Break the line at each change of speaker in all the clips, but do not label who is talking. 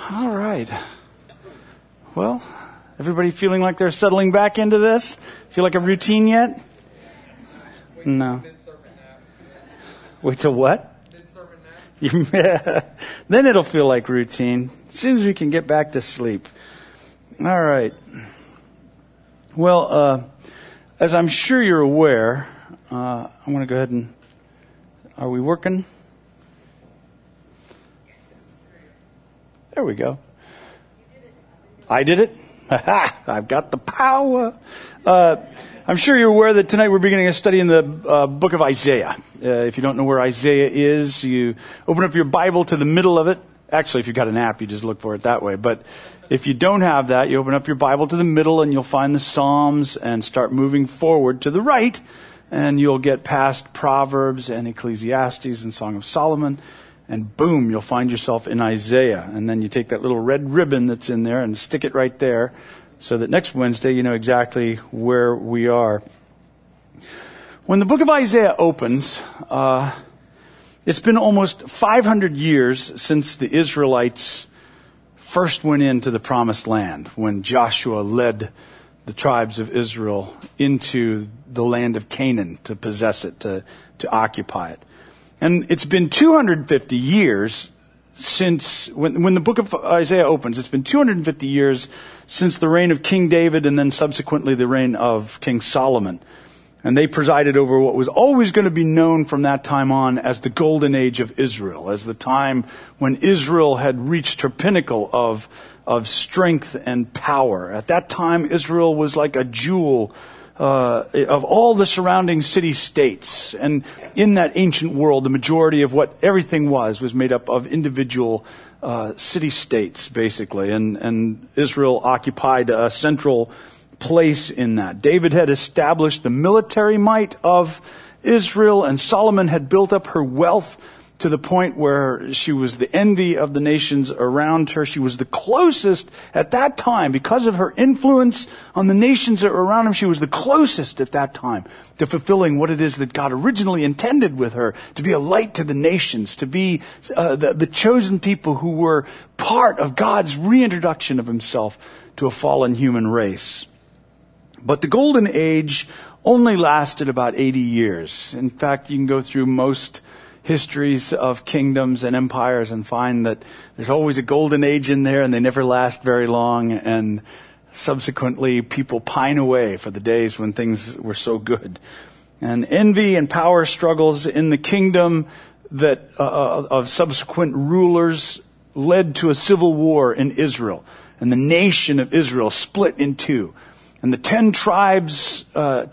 All right. Well, everybody feeling like they're settling back into this? Feel like a routine yet? No. Wait till what? Then it'll feel like routine. As soon as we can get back to sleep. All right. Well, as I'm sure you're aware, I'm going to go ahead and... Are we working? There we go. I did it? I've got the power. I'm sure you're aware that tonight we're beginning a study in the book of Isaiah. If you don't know where Isaiah is, you open up your Bible to the middle of it. Actually, if you've got an app, you just look for it that way. But if you don't have that, you open up your Bible to the middle and you'll find the Psalms and start moving forward to the right. And you'll get past Proverbs and Ecclesiastes and Song of Solomon. And boom, you'll find yourself in Isaiah. And then you take that little red ribbon that's in there and stick it right there so that next Wednesday you know exactly where we are. When the book of Isaiah opens, it's been almost 500 years since the Israelites first went into the Promised Land, when Joshua led the tribes of Israel into the land of Canaan to possess it, to occupy it. And it's been 250 years since, when the book of Isaiah opens, it's been 250 years since the reign of King David and then subsequently the reign of King Solomon. And they presided over what was always going to be known from that time on as the Golden Age of Israel, as the time when Israel had reached her pinnacle of strength and power. At that time, Israel was like a jewel of all the surrounding city-states. And in that ancient world, the majority of what everything was made up of individual city-states, basically. And Israel occupied a central place in that. David had established the military might of Israel, and Solomon had built up her wealth to the point where she was the envy of the nations around her. She was the closest at that time, because of her influence on the nations that were around him, she was the closest at that time to fulfilling what it is that God originally intended with her, to be a light to the nations, to be the chosen people who were part of God's reintroduction of himself to a fallen human race. But the Golden Age only lasted about 80 years. In fact, you can go through most histories of kingdoms and empires and find that there's always a golden age in there and they never last very long, and subsequently people pine away for the days when things were so good. And envy and power struggles in the kingdom that of subsequent rulers led to a civil war in Israel, and the nation of Israel split in two. And the 10 tribes of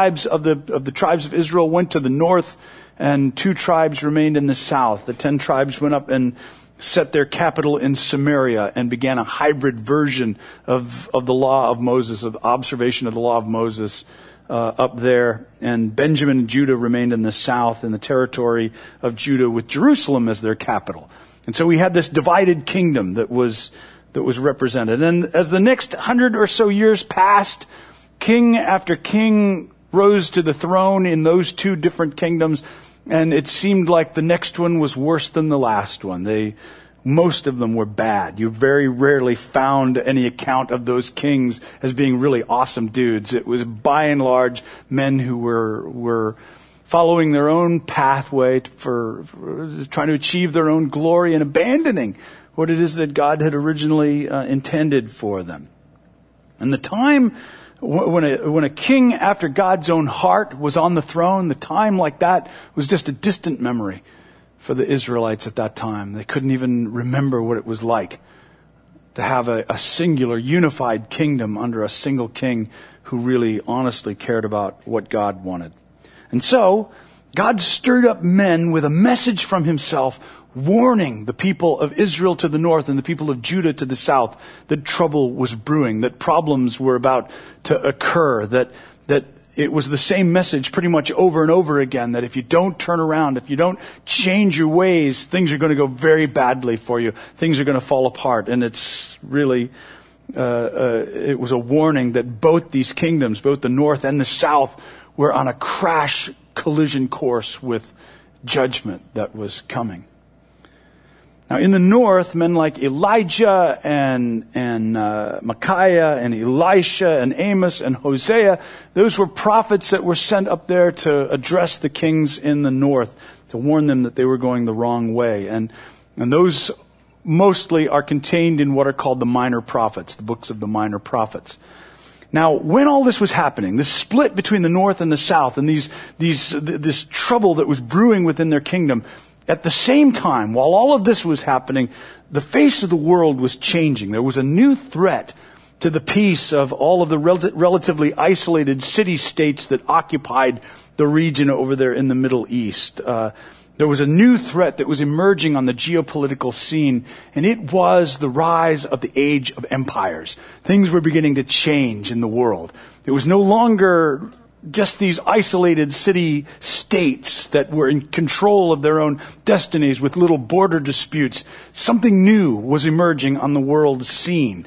the tribes of Israel went to the north, and 2 tribes remained in the south. The 10 tribes went up and set their capital in Samaria and began a hybrid version of the law of Moses, of observation of the law of Moses up there. And Benjamin and Judah remained in the south, in the territory of Judah, with Jerusalem as their capital. And so we had this divided kingdom that was represented. And as the next 100 or so years passed, king after king rose to the throne in those 2 different kingdoms. And it seemed like the next one was worse than the last one. Most of them were bad. You very rarely found any account of those kings as being really awesome dudes. It was by and large men who were following their own pathway for trying to achieve their own glory and abandoning what it is that God had originally intended for them. And the time when a king after God's own heart was on the throne, the time like that was just a distant memory for the Israelites at that time. They couldn't even remember what it was like to have a singular, unified kingdom under a single king who really honestly cared about what God wanted. And so, God stirred up men with a message from himself, warning the people of Israel to the north and the people of Judah to the south that trouble was brewing, that problems were about to occur, that it was the same message pretty much over and over again, that if you don't turn around, if you don't change your ways, things are going to go very badly for you. Things are going to fall apart. And it's really, it was a warning that both these kingdoms, both the north and the south, were on a crash collision course with judgment that was coming. Now, in the north, men like Elijah and Micaiah and Elisha and Amos and Hosea, those were prophets that were sent up there to address the kings in the north, to warn them that they were going the wrong way. And those mostly are contained in what are called the minor prophets, the books of the minor prophets. Now, when all this was happening, this split between the north and the south, and this trouble that was brewing within their kingdom, at the same time, while all of this was happening, the face of the world was changing. There was a new threat to the peace of all of the relatively isolated city-states that occupied the region over there in the Middle East. There was a new threat that was emerging on the geopolitical scene, and it was the rise of the age of empires. Things were beginning to change in the world. It was no longer just these isolated city-states that were in control of their own destinies with little border disputes. Something new was emerging on the world scene.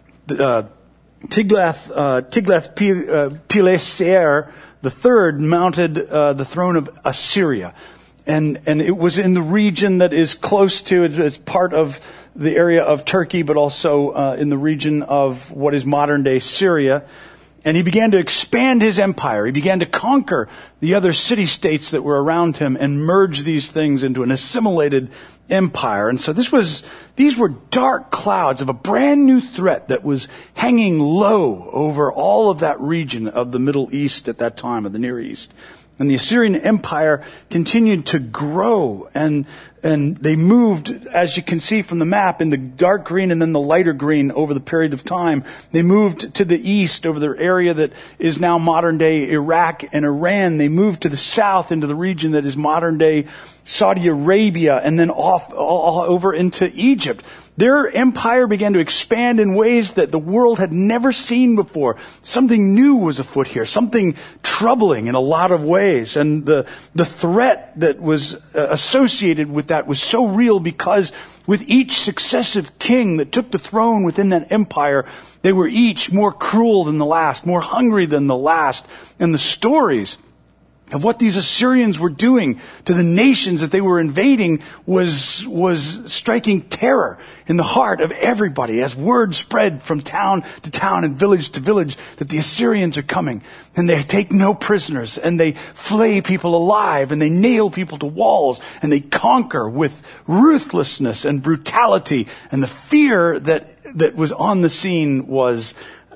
Tiglath-Pileser III mounted the throne of Assyria. And it was in the region that is close to, it's part of the area of Turkey, but also in the region of what is modern-day Syria. And he began to expand his empire. He began to conquer the other city-states that were around him and merge these things into an assimilated empire. And so these were dark clouds of a brand new threat that was hanging low over all of that region of the Middle East at that time, of the Near East. And the Assyrian Empire continued to grow, and they moved, as you can see from the map, in the dark green and then the lighter green over the period of time. They moved to the east over the area that is now modern-day Iraq and Iran. They moved to the south into the region that is modern-day Saudi Arabia, and then all over into Egypt. Their empire began to expand in ways that the world had never seen before. Something new was afoot here, something troubling in a lot of ways. And the threat that was associated with that was so real, because with each successive king that took the throne within that empire, they were each more cruel than the last, more hungry than the last. And the stories of what these Assyrians were doing to the nations that they were invading was striking terror in the heart of everybody, as word spread from town to town and village to village that the Assyrians are coming. And they take no prisoners, and they flay people alive, and they nail people to walls, and they conquer with ruthlessness and brutality. And the fear that was on the scene was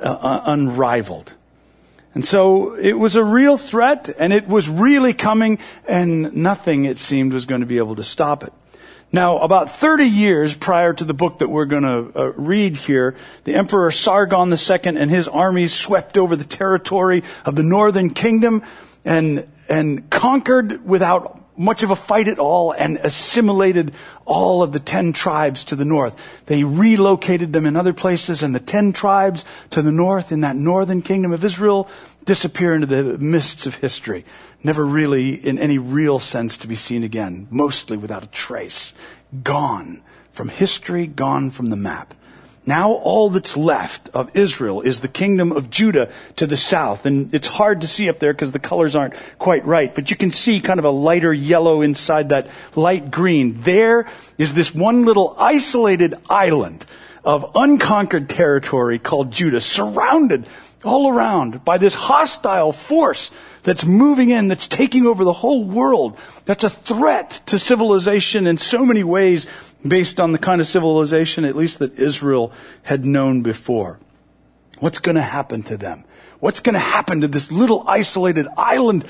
unrivaled. And so it was a real threat, and it was really coming, and nothing, it seemed, was going to be able to stop it. Now, about 30 years prior to the book that we're going to read here, the Emperor Sargon II and his armies swept over the territory of the northern kingdom and conquered without much of a fight at all, and assimilated all of the 10 tribes to the north. They relocated them in other places, and the 10 tribes to the north in that northern kingdom of Israel disappear into the mists of history. Never really in any real sense to be seen again. Mostly without a trace. Gone from history, gone from the map. Now all that's left of Israel is the kingdom of Judah to the south. And it's hard to see up there because the colors aren't quite right. But you can see kind of a lighter yellow inside that light green. There is this one little isolated island of unconquered territory called Judah, surrounded all around by this hostile force that's moving in, that's taking over the whole world. That's a threat to civilization in so many ways, based on the kind of civilization, at least, that Israel had known before. What's going to happen to them? What's going to happen to this little isolated island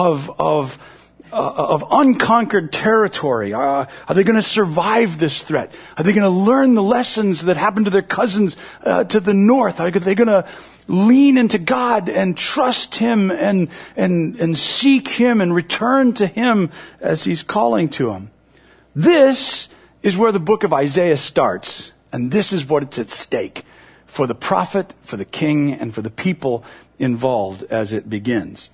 of unconquered territory? Are they going to survive this threat? Are they going to learn the lessons that happened to their cousins to the north? Are they going to lean into God and trust Him and seek Him and return to Him as He's calling to them? This is where the book of Isaiah starts, and this is what's at stake for the prophet, for the king, and for the people involved as it begins.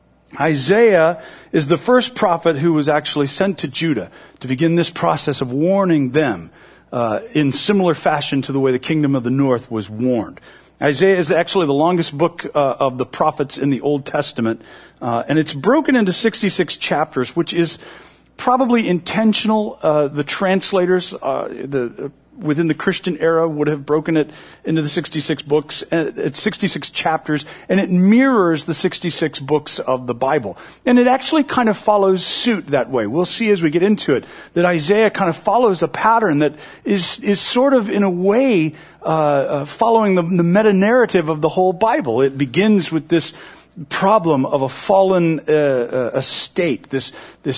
Isaiah is the first prophet who was actually sent to Judah to begin this process of warning them in similar fashion to the way the kingdom of the north was warned. Isaiah is actually the longest book of the prophets in the Old Testament, and it's broken into 66 chapters, which is probably intentional. The translators, within the Christian era would have broken it into the 66 books, it's 66 chapters, and it mirrors the 66 books of the Bible. And it actually kind of follows suit that way. We'll see as we get into it that Isaiah kind of follows a pattern that is sort of in a way following the meta-narrative of the whole Bible. It begins with this problem of a fallen estate, this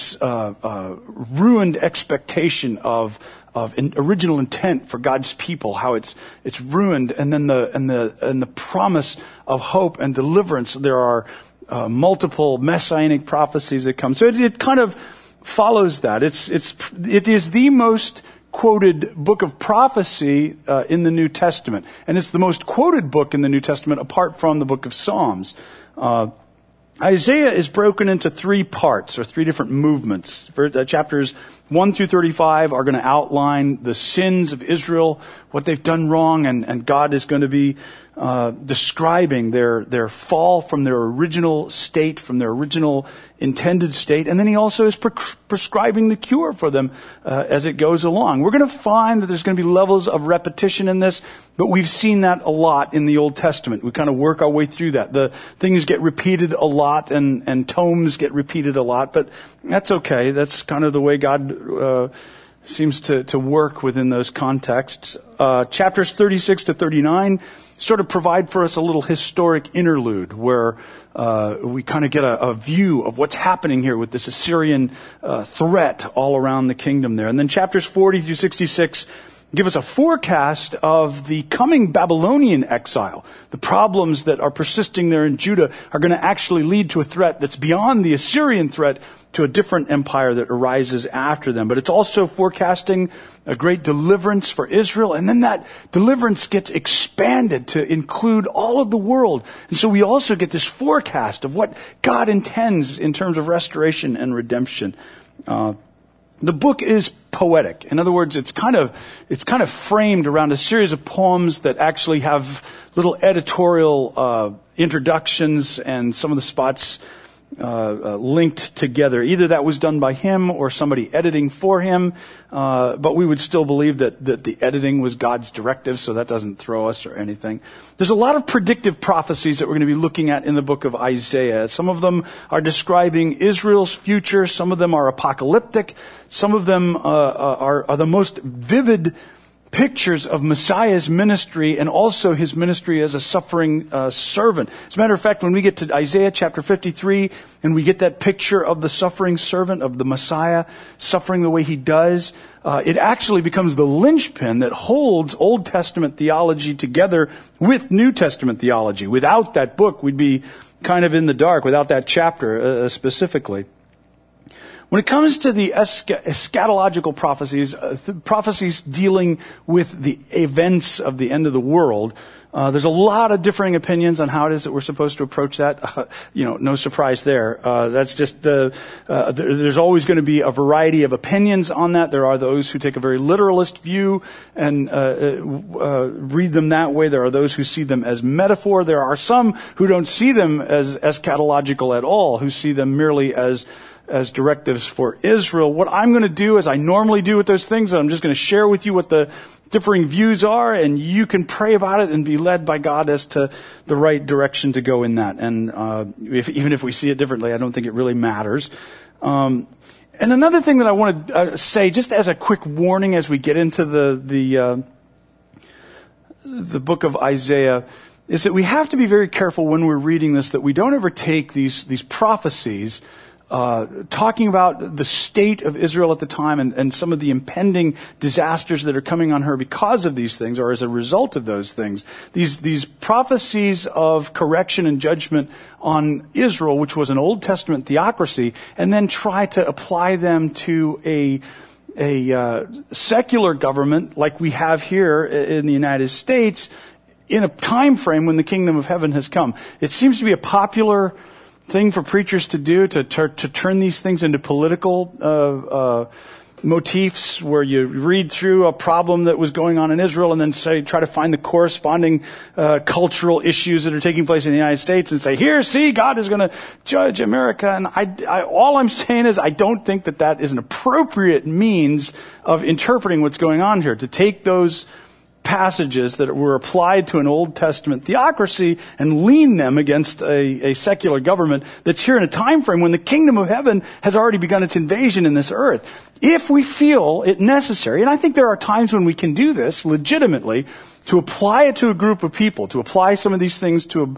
ruined expectation of original intent for God's people, how it's ruined, and then the promise of hope and deliverance. There are multiple messianic prophecies that come. So it kind of follows that. It is the most quoted book of prophecy in the New Testament, and it's the most quoted book in the New Testament apart from the book of Psalms. Isaiah is broken into three parts, or three different movements. Chapters 1 through 35 are going to outline the sins of Israel, what they've done wrong, and God is going to be describing their fall from their original state, from their original intended state. And then he also is prescribing the cure for them as it goes along. We're going to find that there's going to be levels of repetition in this, but we've seen that a lot in the Old Testament. We kind of work our way through that. The things get repeated a lot, and tomes get repeated a lot, but that's okay. That's kind of the way God seems to work within those contexts. Chapters 36 to 39 sort of provide for us a little historic interlude where we kind of get a view of what's happening here with this Assyrian threat all around the kingdom there. And then chapters 40 through 66 give us a forecast of the coming Babylonian exile. The problems that are persisting there in Judah are going to actually lead to a threat that's beyond the Assyrian threat, to a different empire that arises after them. But it's also forecasting a great deliverance for Israel, and then that deliverance gets expanded to include all of the world. And so we also get this forecast of what God intends in terms of restoration and redemption. The book is poetic. In other words, it's kind of framed around a series of poems that actually have little editorial introductions, and some of the spots linked together. Either that was done by him or somebody editing for him, but we would still believe that the editing was God's directive, so that doesn't throw us or anything. There's a lot of predictive prophecies that we're going to be looking at in the book of Isaiah. Some of them are describing Israel's future. Some of them are apocalyptic. Some of them are the most vivid pictures of Messiah's ministry, and also his ministry as a suffering servant. As a matter of fact, when we get to Isaiah chapter 53 and we get that picture of the suffering servant, of the Messiah suffering the way he does, it actually becomes the linchpin that holds Old Testament theology together with New Testament theology. Without that book, we'd be kind of in the dark, without that chapter specifically. When it comes to the eschatological prophecies, prophecies dealing with the events of the end of the world, there's a lot of differing opinions on how it is that we're supposed to approach that. No surprise there. That's just there's always going to be a variety of opinions on that. There are those who take a very literalist view and read them that way. There are those who see them as metaphor. There are some who don't see them as eschatological at all, who see them merely as directives for Israel. What I'm going to do, as I normally do with those things, I'm just going to share with you what the differing views are, and you can pray about it and be led by God as to the right direction to go in that. And even if we see it differently, I don't think it really matters. And another thing that I want to say, just as a quick warning as we get into the book of Isaiah, is that we have to be very careful when we're reading this, that we don't ever take these prophecies talking about the state of Israel at the time and some of the impending disasters that are coming on her because of these things, or as a result of those things. These prophecies of correction and judgment on Israel, which was an Old Testament theocracy, and then try to apply them to a secular government like we have here in the United States in a time frame when the kingdom of heaven has come. It seems to be a popular thing for preachers to do, to turn these things into political motifs where you read through a problem that was going on in Israel and then try to find the corresponding cultural issues that are taking place in the United States and say, here, see, God is going to judge America. And all I'm saying is I don't think that is an appropriate means of interpreting what's going on here. To take those passages that were applied to an Old Testament theocracy and lean them against a secular government that's here in a time frame when the kingdom of heaven has already begun its invasion in this earth. If we feel it necessary, and I think there are times when we can do this legitimately, to apply it to a group of people, to apply some of these things to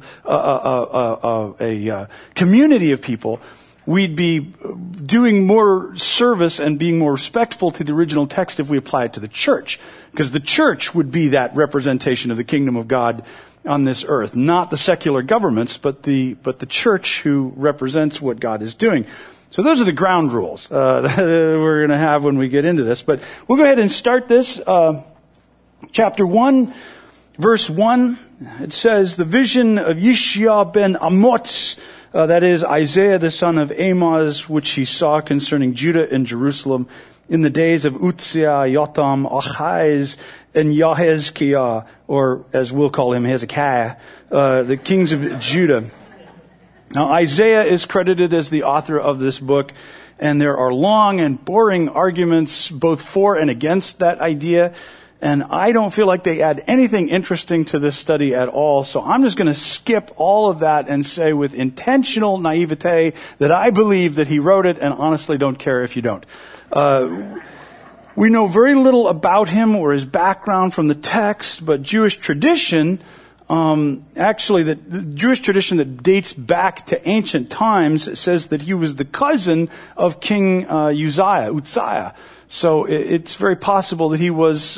a community of people, we'd be doing more service and being more respectful to the original text if we apply it to the church. Because the church would be that representation of the kingdom of God on this earth. Not the secular governments, but the church who represents what God is doing. So those are the ground rules that we're going to have when we get into this. But we'll go ahead and start this. Chapter 1, verse 1, it says, the vision of Yeshua ben Amoz, that is Isaiah the son of Amoz, which he saw concerning Judah and Jerusalem in the days of Uzziah, Yotam, Achaz, and Yahezkiah, or as we'll call him, Hezekiah, the kings of Judah. Now, Isaiah is credited as the author of this book, and there are long and boring arguments both for and against that idea, and I don't feel like they add anything interesting to this study at all, so I'm just going to skip all of that and say with intentional naivete that I believe that he wrote it, and honestly don't care if you don't. We know very little about him or his background from the text, but Jewish tradition, the Jewish tradition that dates back to ancient times says that he was the cousin of King Uzziah. So it's very possible that he was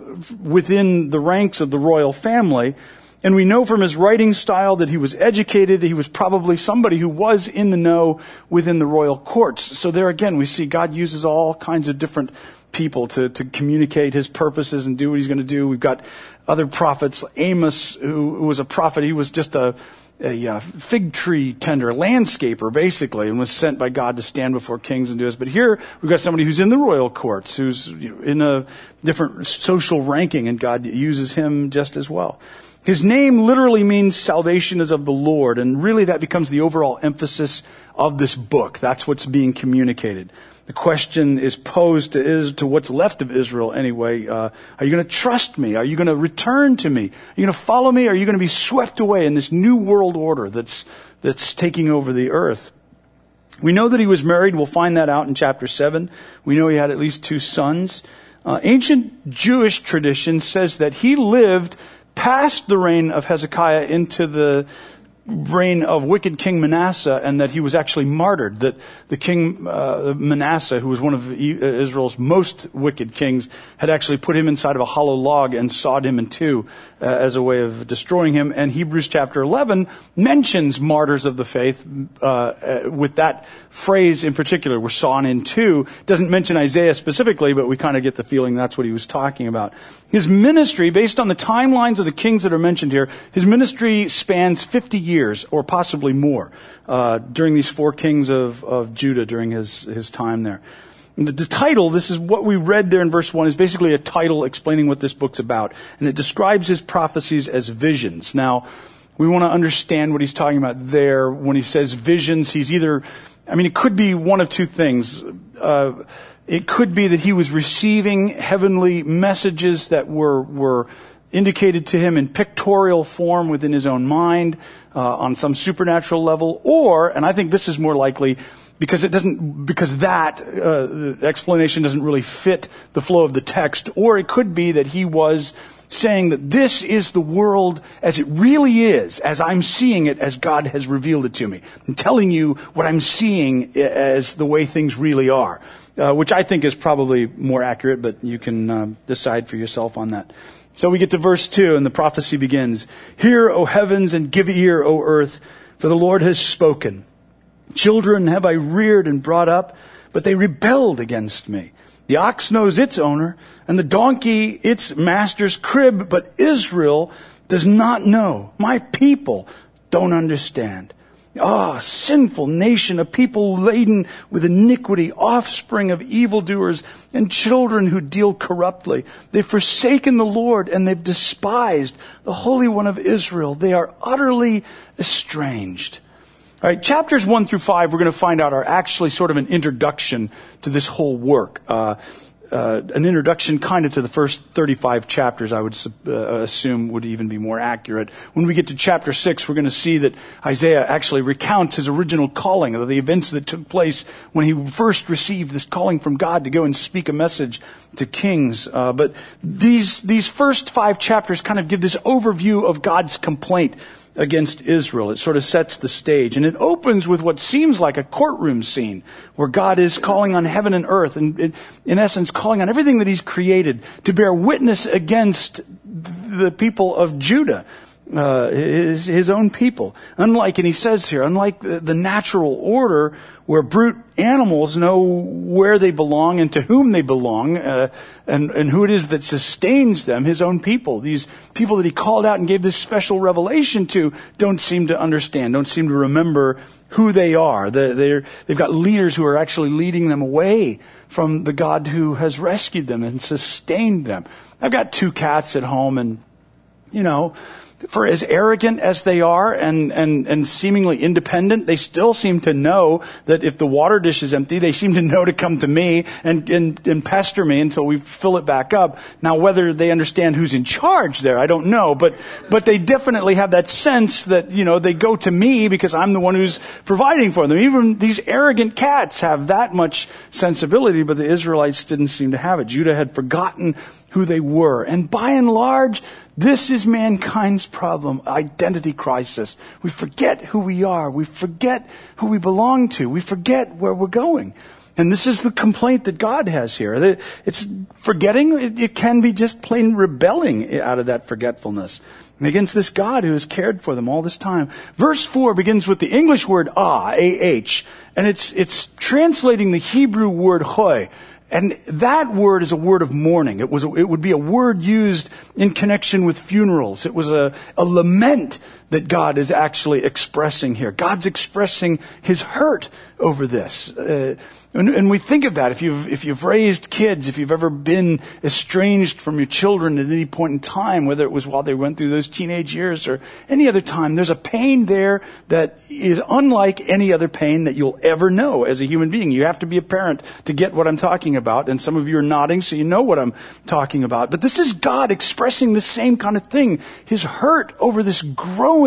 within the ranks of the royal family. And we know from his writing style that he was educated. He was probably somebody who was in the know within the royal courts. So there again, we see God uses all kinds of different people to communicate his purposes and do what he's going to do. We've got other prophets. Amos, who was a prophet, he was just a fig tree tender, landscaper, basically, and was sent by God to stand before kings and do this. But here, we've got somebody who's in the royal courts, who's in a different social ranking, and God uses him just as well. His name literally means salvation is of the Lord, and really that becomes the overall emphasis of this book. That's what's being communicated. The question is posed to what's left of Israel anyway. Are you going to trust me? Are you going to return to me? Are you going to follow me? Are you going to be swept away in this new world order that's taking over the earth? We know that he was married. We'll find that out in chapter 7. We know he had at least 2 sons. Ancient Jewish tradition says that he lived past the reign of Hezekiah into the reign of wicked King Manasseh, and that he was actually martyred, that the king Manasseh, who was one of Israel's most wicked kings, had actually put him inside of a hollow log and sawed him in two as a way of destroying him. And Hebrews chapter 11 mentions martyrs of the faith with that phrase in particular, were sawn in two. Doesn't mention Isaiah specifically, but we kind of get the feeling that's what he was talking about. His ministry, based on the timelines of the kings that are mentioned here, his ministry spans 50 years or possibly more during these 4 kings of Judah during his time there. And the title, this is what we read there in verse 1, is basically a title explaining what this book's about. And it describes his prophecies as visions. Now, we want to understand what he's talking about there. When he says visions, he's either, it could be one of two things. It could be that he was receiving heavenly messages that were indicated to him in pictorial form within his own mind, on some supernatural level, or, and I think this is more likely, because the explanation doesn't really fit the flow of the text, or it could be that he was saying that this is the world as it really is, as I'm seeing it, as God has revealed it to me. I'm telling you what I'm seeing as the way things really are, which I think is probably more accurate, but you can decide for yourself on that. So we get to verse 2, and the prophecy begins. Hear, O heavens, and give ear, O earth, for the Lord has spoken. Children have I reared and brought up, but they rebelled against me. The ox knows its owner, and the donkey its master's crib, but Israel does not know. My people don't understand. Sinful nation, a people laden with iniquity, offspring of evildoers, and children who deal corruptly. They've forsaken the Lord, and they've despised the Holy One of Israel. They are utterly estranged. All right, chapters 1 through 5, we're going to find out, are actually sort of an introduction to this whole work. An introduction kind of to the first 35 chapters, I would assume would even be more accurate. When we get to chapter 6, we're going to see that Isaiah actually recounts his original calling, the events that took place when he first received this calling from God to go and speak a message to kings. But these first 5 chapters kind of give this overview of God's complaint against Israel. It sort of sets the stage. And it opens with what seems like a courtroom scene where God is calling on heaven and earth, and in essence calling on everything that he's created to bear witness against the people of Judah, his own people. Unlike, and he says here, unlike the natural order where brute animals know where they belong and to whom they belong, and who it is that sustains them, his own people. These people that he called out and gave this special revelation to don't seem to understand, don't seem to remember who they are. They've got leaders who are actually leading them away from the God who has rescued them and sustained them. I've got 2 cats at home, and, for as arrogant as they are and seemingly independent, they still seem to know that if the water dish is empty, they seem to know to come to me and pester me until we fill it back up. Now, whether they understand who's in charge there, I don't know, but they definitely have that sense that, they go to me because I'm the one who's providing for them. Even these arrogant cats have that much sensibility, but the Israelites didn't seem to have it. Judah had forgotten who they were. And by and large, this is mankind's problem, identity crisis. We forget who we are. We forget who we belong to. We forget where we're going. And this is the complaint that God has here. It's forgetting. It can be just plain rebelling out of that forgetfulness and against this God who has cared for them all this time. Verse 4 begins with the English word A-H, and it's translating the Hebrew word hoy. And that word is a word of mourning. It would be a word used in connection with funerals. It was a lament that God is actually expressing here. God's expressing his hurt over this. And we think of that. If you've raised kids, if you've ever been estranged from your children at any point in time, whether it was while they went through those teenage years or any other time, there's a pain there that is unlike any other pain that you'll ever know as a human being. You have to be a parent to get what I'm talking about. And some of you are nodding, so you know what I'm talking about. But this is God expressing the same kind of thing. His hurt over this growing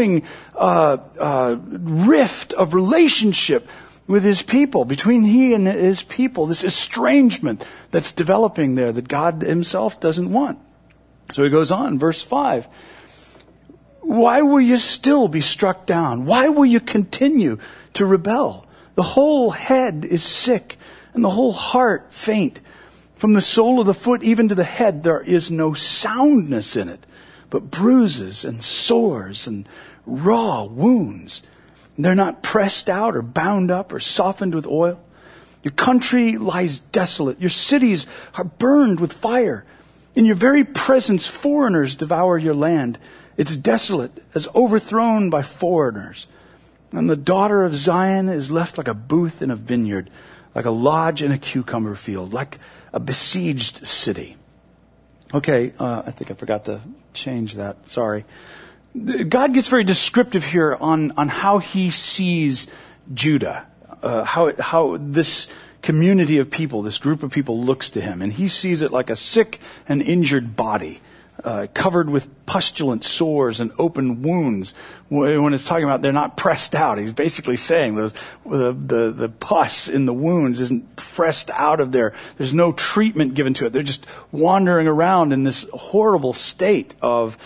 rift of relationship with his people, between he and his people, this estrangement that's developing there that God himself doesn't want. So he goes on, verse 5. Why will you still be struck down? Why will you continue to rebel? The whole head is sick and the whole heart faint. From the sole of the foot even to the head, there is no soundness in it, but bruises and sores and raw wounds. They're not pressed out or bound up or softened with oil. Your country lies desolate. Your cities are burned with fire. In your very presence, foreigners devour your land. It's desolate, as overthrown by foreigners. And the daughter of Zion is left like a booth in a vineyard, like a lodge in a cucumber field, like a besieged city. Okay, I think I forgot to change that. Sorry. God gets very descriptive here on how he sees Judah, how this community of people, this group of people looks to him. And he sees it like a sick and injured body, covered with pustulent sores and open wounds. When it's talking about they're not pressed out, he's basically saying the pus in the wounds isn't pressed out of there. There's no treatment given to it. They're just wandering around in this horrible state of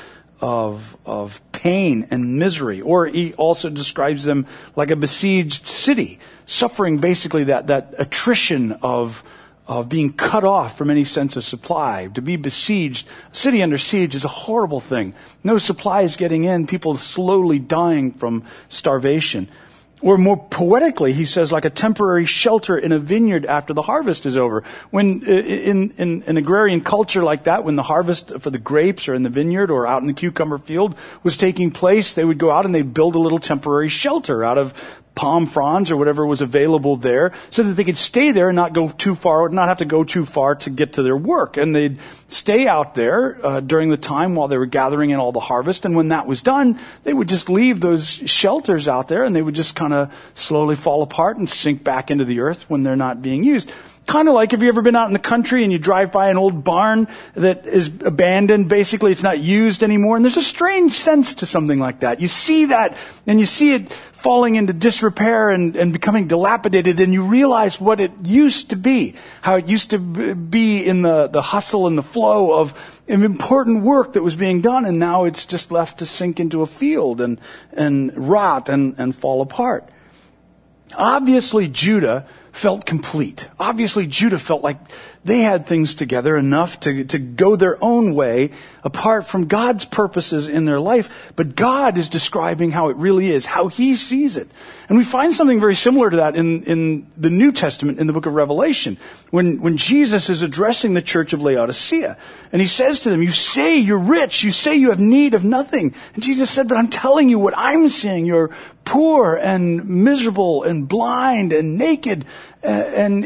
pain and misery. Or he also describes them like a besieged city, suffering basically that attrition of being cut off from any sense of supply. To be besieged, a city under siege is a horrible thing. No supplies getting in, people slowly dying from starvation. Or more poetically, he says, like a temporary shelter in a vineyard after the harvest is over. When in an agrarian culture like that, when the harvest for the grapes or in the vineyard or out in the cucumber field was taking place, they would go out and they'd build a little temporary shelter out of palm fronds or whatever was available there so that they could stay there and not go too far, not have to go too far to get to their work. And they'd stay out there during the time while they were gathering in all the harvest. And when that was done, they would just leave those shelters out there and they would just kind of slowly fall apart and sink back into the earth when they're not being used. Kind of like, have you ever been out in the country and you drive by an old barn that is abandoned, basically it's not used anymore, and there's a strange sense to something like that. You see that, and you see it falling into disrepair and becoming dilapidated, and you realize what it used to be, how it used to be in the hustle and the flow of important work that was being done, and now it's just left to sink into a field and rot and fall apart. Obviously, Judah felt complete. Obviously, Judah felt like they had things together enough to go their own way apart from God's purposes in their life. But God is describing how it really is, how He sees it. And we find something very similar to that in the New Testament, in the book of Revelation, when Jesus is addressing the church of Laodicea. And He says to them, you say you're rich, you say you have need of nothing. And Jesus said, but I'm telling you what I'm seeing. You're poor and miserable and blind and naked. And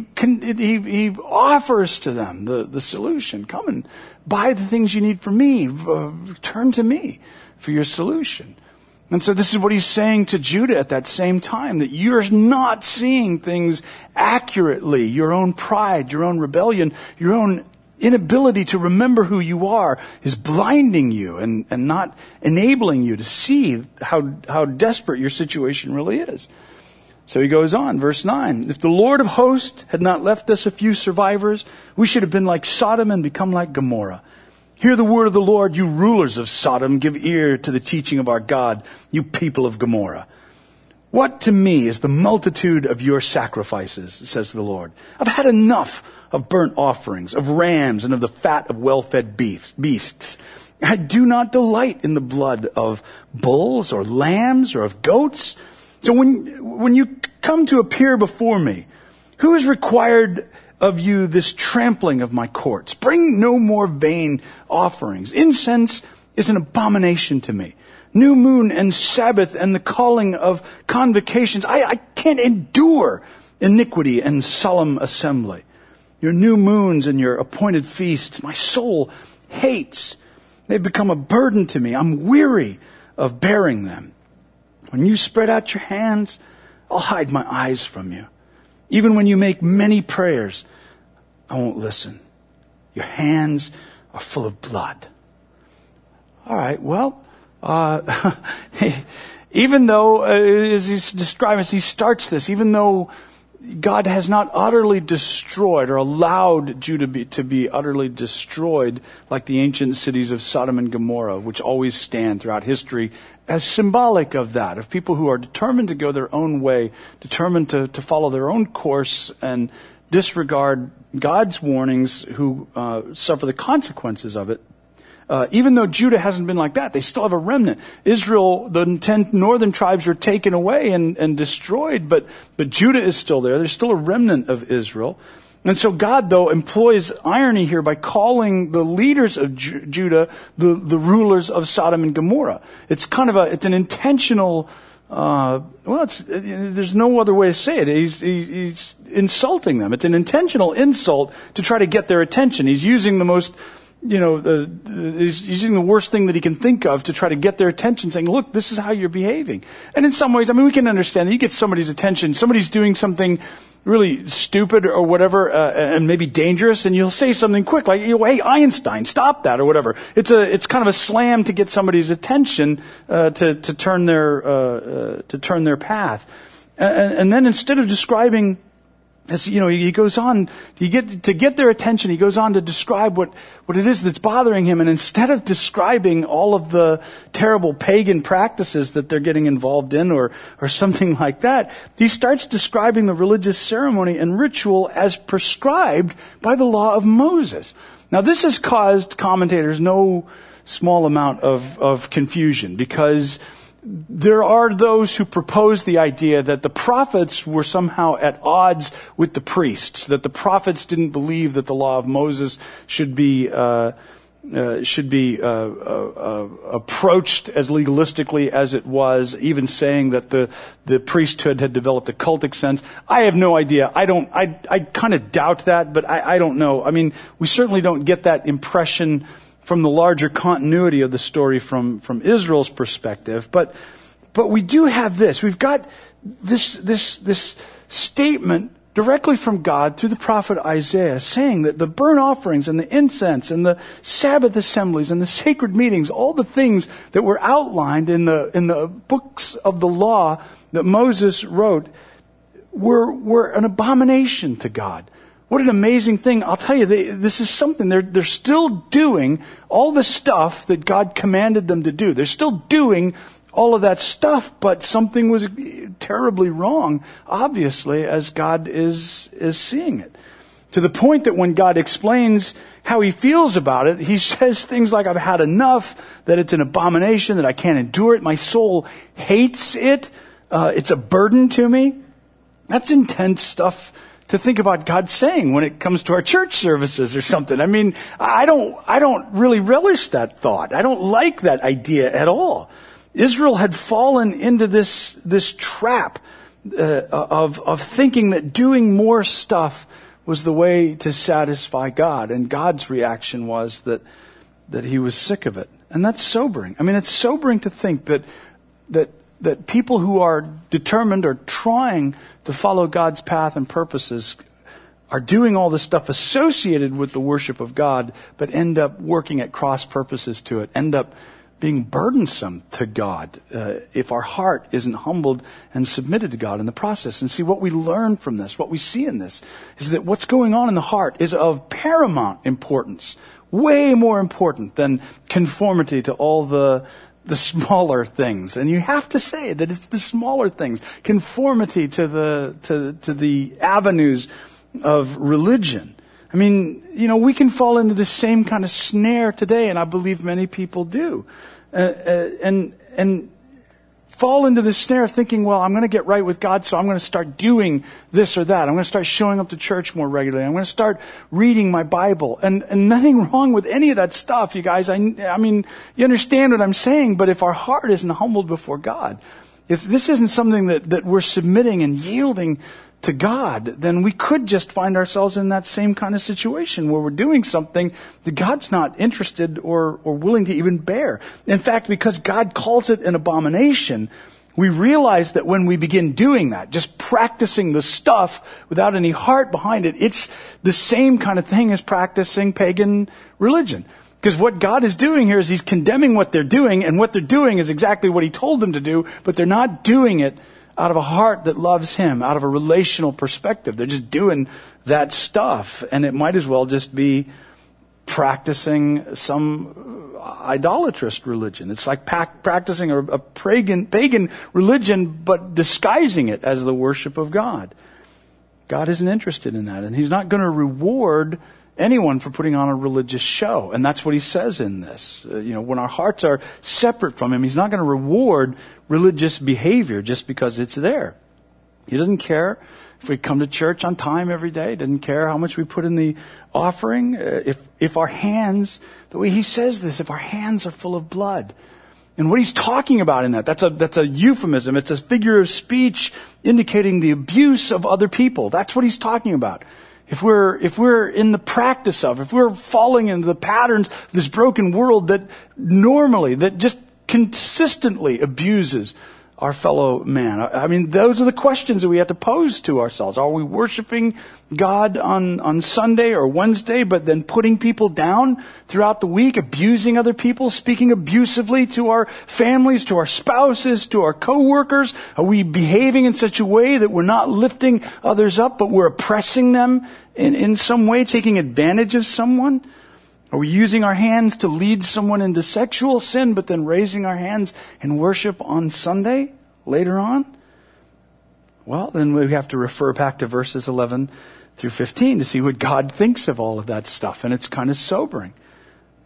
he offers to them the solution. Come and buy the things you need from me. Turn to me for your solution. And so this is what He's saying to Judah at that same time, that you're not seeing things accurately. Your own pride, your own rebellion, your own inability to remember who you are is blinding you and not enabling you to see how desperate your situation really is. So he goes on, verse 9. If the Lord of hosts had not left us a few survivors, we should have been like Sodom and become like Gomorrah. Hear the word of the Lord, you rulers of Sodom. Give ear to the teaching of our God, you people of Gomorrah. What to me is the multitude of your sacrifices, says the Lord. I've had enough of burnt offerings, of rams, and of the fat of well-fed beasts. I do not delight in the blood of bulls or lambs or of goats. So when you come to appear before me, who has required of you this trampling of my courts? Bring no more vain offerings. Incense is an abomination to me. New moon and Sabbath and the calling of convocations. I can't endure iniquity and solemn assembly. Your new moons and your appointed feasts, my soul hates. They've become a burden to me. I'm weary of bearing them. When you spread out your hands, I'll hide my eyes from you. Even when you make many prayers, I won't listen. Your hands are full of blood. All right, well, even though, as he's describing, as he starts this, even though God has not utterly destroyed or allowed Judah to be utterly destroyed like the ancient cities of Sodom and Gomorrah, which always stand throughout history as symbolic of that, of people who are determined to go their own way, determined to follow their own course and disregard God's warnings, who suffer the consequences of it. Even though Judah hasn't been like that, they still have a remnant. Israel, the 10 northern tribes are taken away and destroyed, but Judah is still there. There's still a remnant of Israel. And so God, though, employs irony here by calling the leaders of Judah the rulers of Sodom and Gomorrah. It's kind of it's an intentional, there's no other way to say it. He's insulting them. It's an intentional insult to try to get their attention. He's using the most, he's using the worst thing that he can think of to try to get their attention, saying, look, this is how you're behaving. And in some ways, I mean, we can understand that you get somebody's attention, somebody's doing something really stupid or whatever, and maybe dangerous, and you'll say something quick, like, hey, Einstein, stop that, or whatever. It's kind of a slam to get somebody's attention, to turn their path. And then instead of describing, as he goes on, to get their attention, he goes on to describe what it is that's bothering him. And instead of describing all of the terrible pagan practices that they're getting involved in or something like that, he starts describing the religious ceremony and ritual as prescribed by the law of Moses. Now, this has caused commentators no small amount of confusion, because there are those who propose the idea that the prophets were somehow at odds with the priests, that the prophets didn't believe that the law of Moses should be approached as legalistically as it was, even saying that the priesthood had developed a cultic sense. I have no idea. I kind of doubt that, but I don't know. I mean, we certainly don't get that impression from the larger continuity of the story from Israel's perspective. But we do have this. We've got this statement directly from God through the prophet Isaiah, saying that the burnt offerings and the incense and the Sabbath assemblies and the sacred meetings, all the things that were outlined in the books of the law that Moses wrote, were an abomination to God. What an amazing thing. I'll tell you, this is something, they're still doing all the stuff that God commanded them to do. They're still doing all of that stuff, but something was terribly wrong, obviously, as God is seeing it. To the point that when God explains how he feels about it, he says things like, I've had enough, that it's an abomination, that I can't endure it, my soul hates it, it's a burden to me. That's intense stuff to think about God saying when it comes to our church services or something. I mean, I don't really relish that thought. I don't like that idea at all. Israel had fallen into this trap of thinking that doing more stuff was the way to satisfy God, and God's reaction was that he was sick of it, and that's sobering. I mean, it's sobering to think that people who are determined or trying to follow God's path and purposes are doing all the stuff associated with the worship of God, but end up working at cross purposes to it, end up being burdensome to God if our heart isn't humbled and submitted to God in the process. And see, what we learn from this, what we see in this, is that what's going on in the heart is of paramount importance, way more important than conformity to all the smaller things. And you have to say that it's the smaller things, conformity to the avenues of religion. I mean, we can fall into the same kind of snare today, and I believe many people do. And fall into the snare of thinking, well, I'm going to get right with God, so I'm going to start doing this or that. I'm going to start showing up to church more regularly. I'm going to start reading my Bible. And nothing wrong with any of that stuff, you guys. I mean, you understand what I'm saying, but if our heart isn't humbled before God, if this isn't something that we're submitting and yielding to God, then we could just find ourselves in that same kind of situation where we're doing something that God's not interested or willing to even bear. In fact, because God calls it an abomination, we realize that when we begin doing that, just practicing the stuff without any heart behind it, it's the same kind of thing as practicing pagan religion. Because what God is doing here is he's condemning what they're doing, and what they're doing is exactly what he told them to do, but they're not doing it out of a heart that loves him, out of a relational perspective. They're just doing that stuff, and it might as well just be practicing some idolatrous religion. It's like practicing a pagan religion, but disguising it as the worship of God. God isn't interested in that, and he's not going to reward anyone for putting on a religious show. And that's what he says in this. When our hearts are separate from him, he's not going to reward religious behavior just because it's there. He doesn't care if we come to church on time every day. He doesn't care how much we put in the offering. If our hands, the way he says this, if our hands are full of blood. And what he's talking about in that's a euphemism. It's a figure of speech indicating the abuse of other people. That's what he's talking about. If we're in the practice of, if we're falling into the patterns of this broken world that just consistently abuses our fellow man. I mean, those are the questions that we have to pose to ourselves. Are we worshiping God on Sunday or Wednesday, but then putting people down throughout the week, abusing other people, speaking abusively to our families, to our spouses, to our co-workers? Are we behaving in such a way that we're not lifting others up, but we're oppressing them in some way, taking advantage of someone? Are we using our hands to lead someone into sexual sin, but then raising our hands in worship on Sunday later on? Well, then we have to refer back to verses 11 through 15 to see what God thinks of all of that stuff. And it's kind of sobering.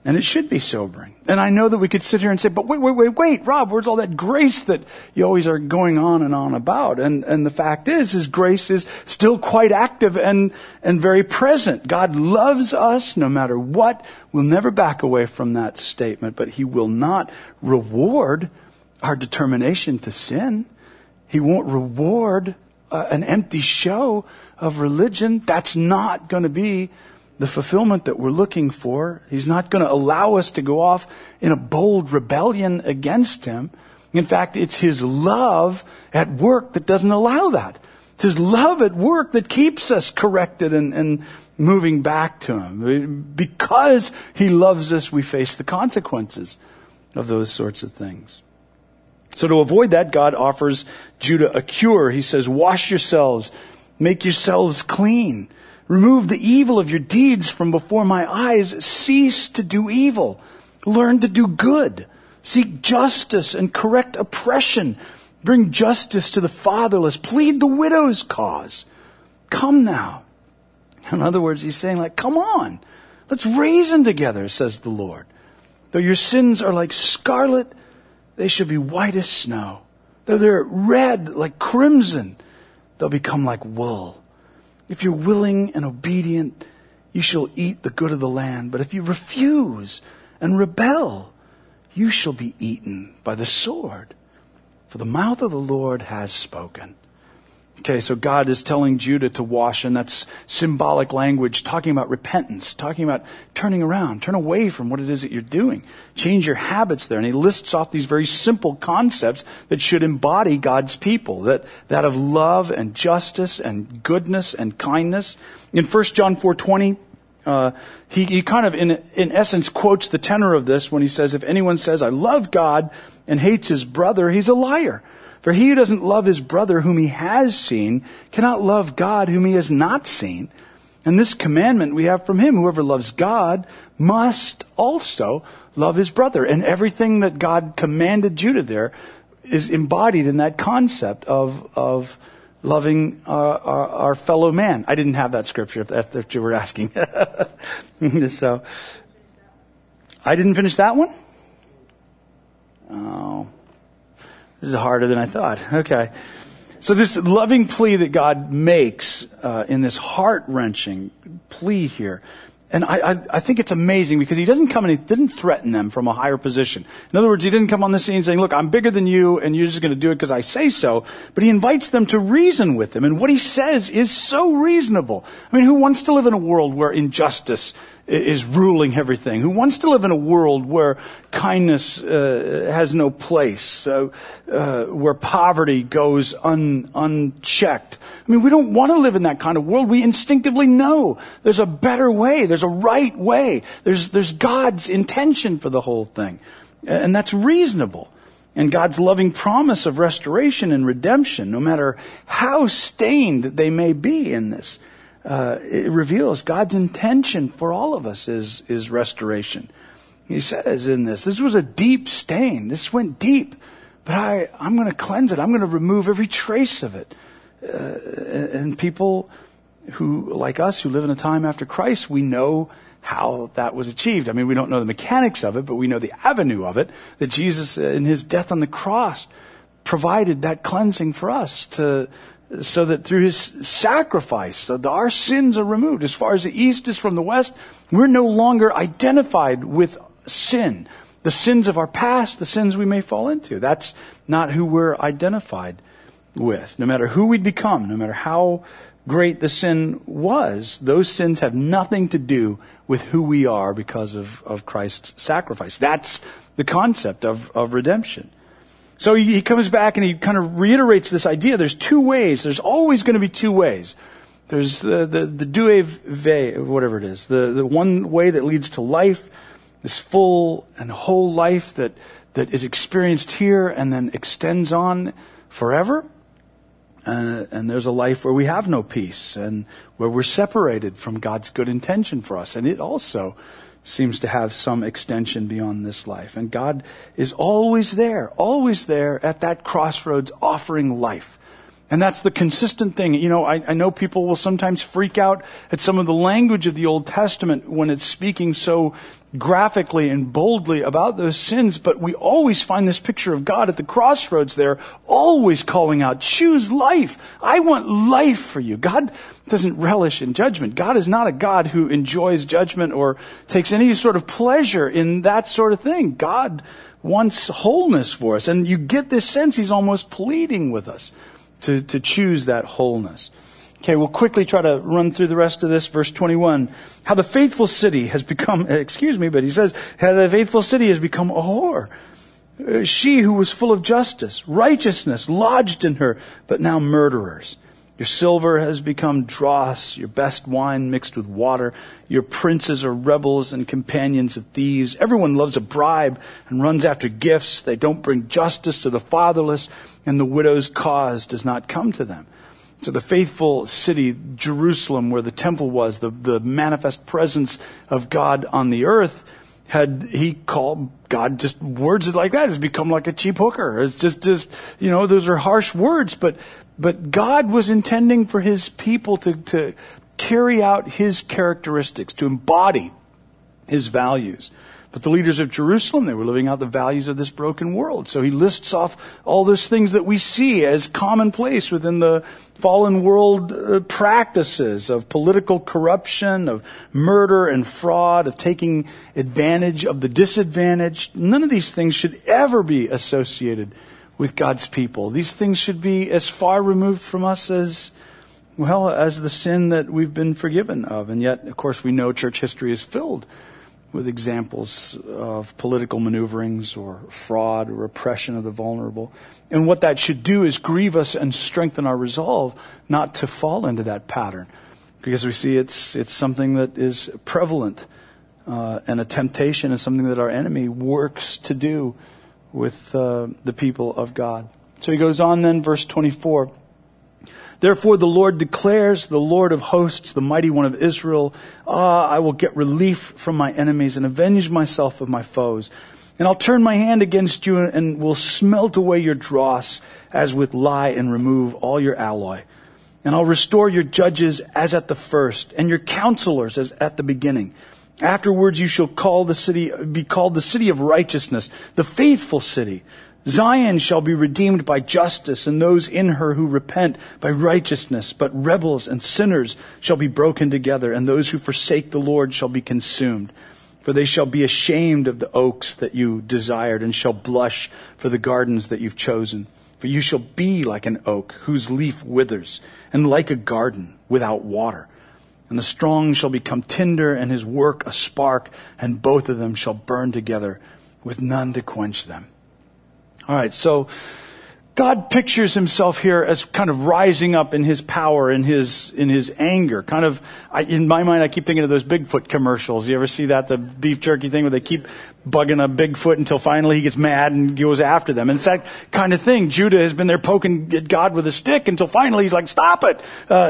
And it should be sobering. And I know that we could sit here and say, but wait, Rob, where's all that grace that you always are going on and on about? And the fact is grace is still quite active and very present. God loves us no matter what. We'll never back away from that statement, but he will not reward our determination to sin. He won't reward an empty show of religion. That's not going to be the fulfillment that we're looking for. He's not going to allow us to go off in a bold rebellion against him. In fact, it's his love at work that doesn't allow that. It's his love at work that keeps us corrected and moving back to him. Because he loves us, we face the consequences of those sorts of things. So to avoid that, God offers Judah a cure. He says, wash yourselves, make yourselves clean. Remove the evil of your deeds from before my eyes. Cease to do evil. Learn to do good. Seek justice and correct oppression. Bring justice to the fatherless. Plead the widow's cause. Come now. In other words, he's saying come on. Let's reason together, says the Lord. Though your sins are like scarlet, they shall be white as snow. Though they're red like crimson, they'll become like wool. If you're willing and obedient, you shall eat the good of the land. But if you refuse and rebel, you shall be eaten by the sword. For the mouth of the Lord has spoken. Okay, so God is telling Judah to wash, and that's symbolic language, talking about repentance, talking about turning around, turn away from what it is that you're doing. Change your habits there. And he lists off these very simple concepts that should embody God's people, that of love and justice and goodness and kindness. In 1 John 4:20, he kind of, in essence, quotes the tenor of this when he says, if anyone says, I love God and hates his brother, he's a liar. For he who doesn't love his brother whom he has seen cannot love God whom he has not seen. And this commandment we have from him, whoever loves God must also love his brother. And everything that God commanded Judah there is embodied in that concept of loving our fellow man. I didn't have that scripture, if that's what you were asking. So, I didn't finish that one? Oh. This is harder than I thought. Okay. So this loving plea that God makes in this heart-wrenching plea here, and I think it's amazing because he doesn't come and he didn't threaten them from a higher position. In other words, he didn't come on the scene saying, look, I'm bigger than you and you're just going to do it because I say so. But he invites them to reason with him. And what he says is so reasonable. I mean, who wants to live in a world where injustice is ruling everything? Who wants to live in a world where kindness has no place, where poverty goes unchecked? I mean, we don't want to live in that kind of world. We instinctively know there's a better way. There's a right way. There's God's intention for the whole thing. And that's reasonable. And God's loving promise of restoration and redemption, no matter how stained they may be in this, it reveals God's intention for all of us is restoration. He says in this was a deep stain. This went deep, but I'm going to cleanse it. I'm going to remove every trace of it. And people who, like us, who live in a time after Christ, we know how that was achieved. I mean, we don't know the mechanics of it, but we know the avenue of it, that Jesus, in his death on the cross, provided that cleansing for us so that through his sacrifice, our sins are removed. As far as the east is from the west, we're no longer identified with sin. The sins of our past, the sins we may fall into. That's not who we're identified with. No matter who we'd become, no matter how great the sin was, those sins have nothing to do with who we are because of Christ's sacrifice. That's the concept of redemption. So he comes back and he kind of reiterates this idea. There's two ways. There's always going to be two ways. There's the doué ve, whatever it is. The one way that leads to life, this full and whole life that is experienced here and then extends on forever. And there's a life where we have no peace and where we're separated from God's good intention for us. And it also seems to have some extension beyond this life. And God is always there at that crossroads offering life. And that's the consistent thing. You know, I know people will sometimes freak out at some of the language of the Old Testament when it's speaking so graphically and boldly about those sins, but we always find this picture of God at the crossroads there, always calling out, choose life. I want life for you. God doesn't relish in judgment. God is not a God who enjoys judgment or takes any sort of pleasure in that sort of thing. God wants wholeness for us. And you get this sense he's almost pleading with us to choose that wholeness. Okay, we'll quickly try to run through the rest of this. Verse 21. How the faithful city has become, but he says, how the faithful city has become a whore. She who was full of justice, righteousness lodged in her, but now murderers. Your silver has become dross, your best wine mixed with water. Your princes are rebels and companions of thieves. Everyone loves a bribe and runs after gifts. They don't bring justice to the fatherless, and the widow's cause does not come to them. So the faithful city, Jerusalem, where the temple was, the manifest presence of God on the earth, he called God just words like that. It's become like a cheap hooker. It's just, those are harsh words, but God was intending for his people to carry out his characteristics, to embody his values. But the leaders of Jerusalem, they were living out the values of this broken world. So he lists off all those things that we see as commonplace within the fallen world practices of political corruption, of murder and fraud, of taking advantage of the disadvantaged. None of these things should ever be associated with God's people. These things should be as far removed from us as the sin that we've been forgiven of. And yet, of course, we know church history is filled with examples of political maneuverings or fraud or oppression of the vulnerable. And what that should do is grieve us and strengthen our resolve not to fall into that pattern. Because we see it's something that is prevalent, and a temptation is something that our enemy works to do with the people of God. So he goes on then, verse 24. Therefore the Lord declares, the Lord of hosts, the mighty one of Israel, I will get relief from my enemies and avenge myself of my foes. And I'll turn my hand against you and will smelt away your dross as with lye and remove all your alloy. And I'll restore your judges as at the first and your counselors as at the beginning. Afterwards you shall be called the city of righteousness, the faithful city. Zion shall be redeemed by justice, and those in her who repent by righteousness. But rebels and sinners shall be broken together, and those who forsake the Lord shall be consumed. For they shall be ashamed of the oaks that you desired, and shall blush for the gardens that you've chosen. For you shall be like an oak whose leaf withers, and like a garden without water. And the strong shall become tinder, and his work a spark, and both of them shall burn together, with none to quench them. All right, so God pictures himself here as kind of rising up in his power, in his anger. Kind of, in my mind, I keep thinking of those Bigfoot commercials. You ever see that, the beef jerky thing where they keep bugging a Bigfoot until finally he gets mad and goes after them? And it's that kind of thing. Judah has been there poking at God with a stick until finally he's like, stop it.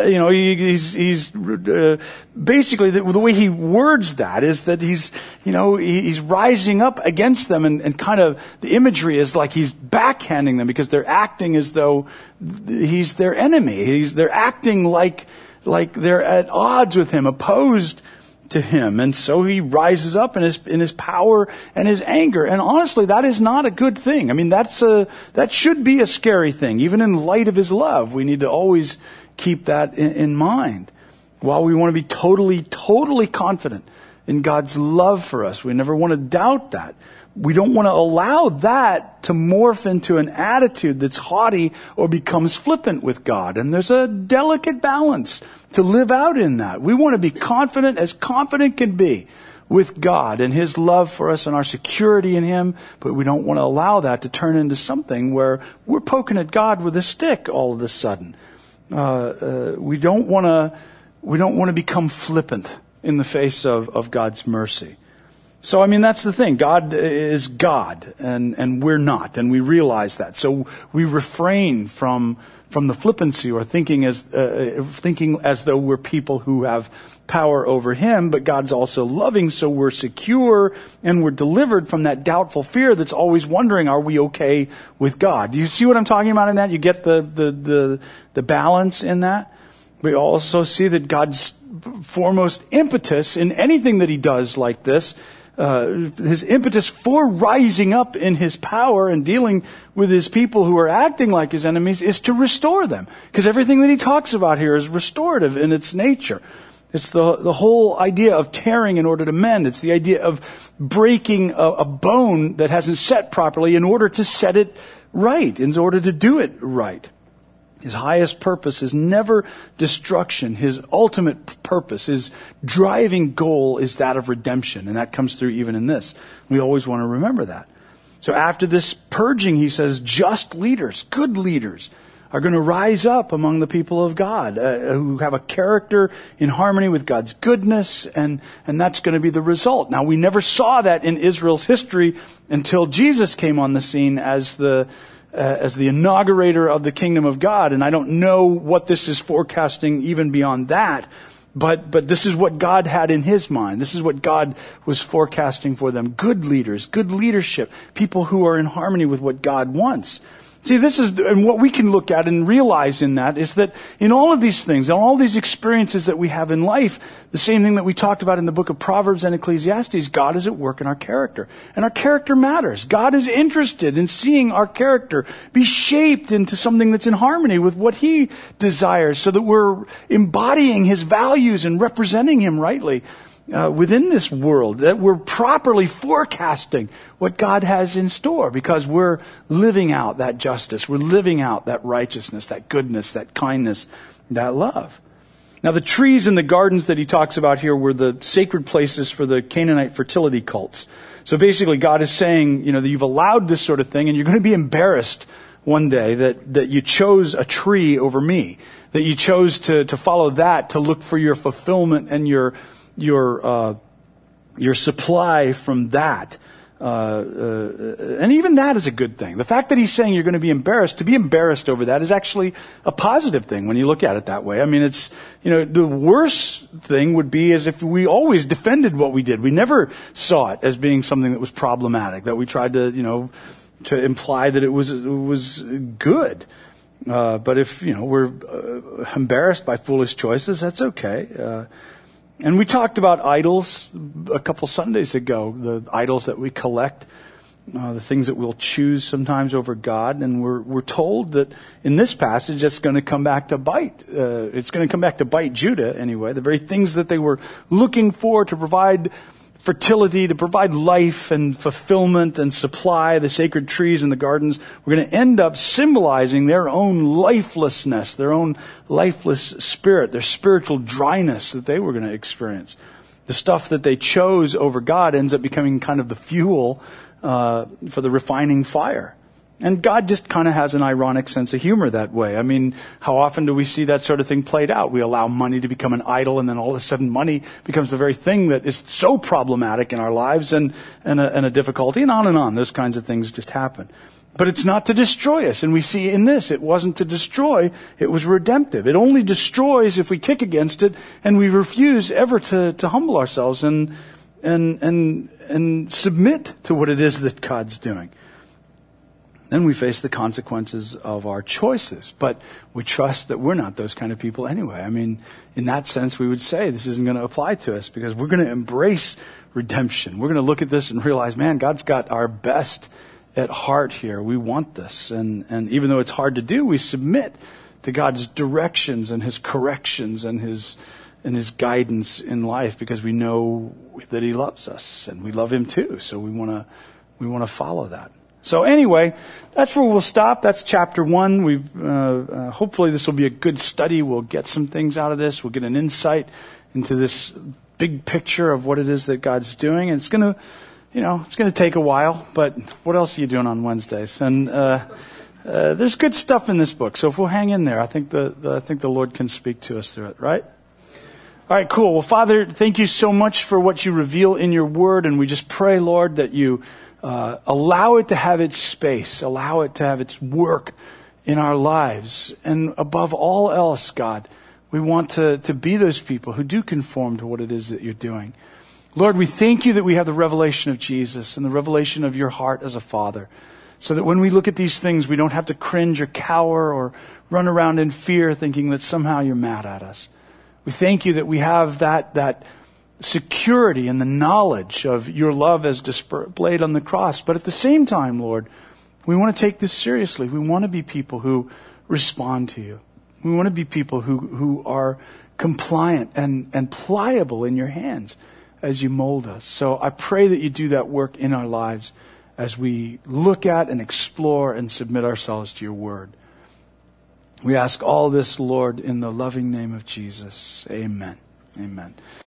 He's basically the way he words that is that he's rising up against them, and kind of the imagery is like he's backhanding them because they're acting as though he's their enemy. They're acting like they're at odds with him, opposed to him. And so he rises up in his power and his anger. And honestly, that is not a good thing. I mean, that should be a scary thing. Even in light of his love, we need to always keep that in mind. While we want to be totally, totally confident in God's love for us, we never want to doubt that. We don't want to allow that to morph into an attitude that's haughty or becomes flippant with God. And there's a delicate balance to live out in that. We want to be confident as confident can be with God and his love for us and our security in him, but we don't want to allow that to turn into something where we're poking at God with a stick all of a sudden. We don't want to become flippant in the face of God's mercy. So, I mean, that's the thing. God is God, and we're not, and we realize that. So we refrain from from the flippancy or thinking as though we're people who have power over him, but God's also loving, so we're secure and we're delivered from that doubtful fear that's always wondering, are we okay with God? Do you see what I'm talking about in that? You get the balance in that? We also see that God's foremost impetus in anything that he does like this, his impetus for rising up in his power and dealing with his people who are acting like his enemies is to restore them. Because everything that he talks about here is restorative in its nature. It's the whole idea of tearing in order to mend. It's the idea of breaking a bone that hasn't set properly in order to set it right, in order to do it right. His highest purpose is never destruction. His ultimate purpose, his driving goal is that of redemption. And that comes through even in this. We always want to remember that. So after this purging, he says, just leaders, good leaders, are going to rise up among the people of God, who have a character in harmony with God's goodness, and that's going to be the result. Now, we never saw that in Israel's history until Jesus came on the scene as the inaugurator of the kingdom of God. And I don't know what this is forecasting even beyond that, but this is what God had in his mind. This is what God was forecasting for them. Good leaders, good leadership, people who are in harmony with what God wants. See, and what we can look at and realize in that is that in all of these things, in all these experiences that we have in life, the same thing that we talked about in the book of Proverbs and Ecclesiastes, God is at work in our character. And our character matters. God is interested in seeing our character be shaped into something that's in harmony with what he desires, so that we're embodying his values and representing him rightly within this world, that we're properly forecasting what God has in store, because we're living out that justice, we're living out that righteousness, that goodness, that kindness, that love. Now, the trees in the gardens that he talks about here were the sacred places for the Canaanite fertility cults. So basically, God is saying, that you've allowed this sort of thing, and you're going to be embarrassed one day that you chose a tree over me, that you chose to follow that, to look for your fulfillment and your supply from that. And even that is a good thing. The fact that he's saying you're going to be embarrassed over that is actually a positive thing when you look at it that way. I mean, it's, the worst thing would be as if we always defended what we did. We never saw it as being something that was problematic, that we tried to imply that it was good. But if, we're embarrassed by foolish choices, that's okay. And we talked about idols a couple Sundays ago, the idols that we collect, the things that we'll choose sometimes over God. And we're told that in this passage, it's going to come back to bite. It's going to come back to bite Judah anyway. The very things that they were looking for to provide fertility, to provide life and fulfillment and supply, the sacred trees in the gardens, we're going to end up symbolizing their own lifelessness, their own lifeless spirit, their spiritual dryness that they were going to experience. The stuff that they chose over God ends up becoming kind of the fuel for the refining fire. And God just kind of has an ironic sense of humor that way. I mean, how often do we see that sort of thing played out? We allow money to become an idol, and then all of a sudden money becomes the very thing that is so problematic in our lives and a difficulty, and on. Those kinds of things just happen. But it's not to destroy us. And we see in this, it wasn't to destroy, it was redemptive. It only destroys if we kick against it and we refuse ever to humble ourselves and submit to what it is that God's doing. Then we face the consequences of our choices. But we trust that we're not those kind of people anyway. I mean, in that sense, we would say this isn't going to apply to us because we're going to embrace redemption. We're going to look at this and realize, man, God's got our best at heart here. We want this. And even though it's hard to do, we submit to God's directions and his corrections and his guidance in life because we know that he loves us and we love him too. So we want to follow that. So anyway, that's where we'll stop. That's chapter 1. We've hopefully this will be a good study. We'll get some things out of this. We'll get an insight into this big picture of what it is that God's doing. And it's going to take a while. But what else are you doing on Wednesdays? And there's good stuff in this book. So if we'll hang in there, I think the Lord can speak to us through it. Right? All right, cool. Well, Father, thank you so much for what you reveal in your word. And we just pray, Lord, that you allow it to have its space, allow it to have its work in our lives. And above all else, God, we want to be those people who do conform to what it is that you're doing. Lord, we thank you that we have the revelation of Jesus and the revelation of your heart as a father, so that when we look at these things, we don't have to cringe or cower or run around in fear thinking that somehow you're mad at us. We thank you that we have that security and the knowledge of your love as displayed on the cross. But at the same time, Lord, we want to take this seriously. We want to be people who respond to you. We want to be people who are compliant and pliable in your hands as you mold us. So I pray that you do that work in our lives as we look at and explore and submit ourselves to your word. We ask all this, Lord, in the loving name of Jesus. Amen. Amen.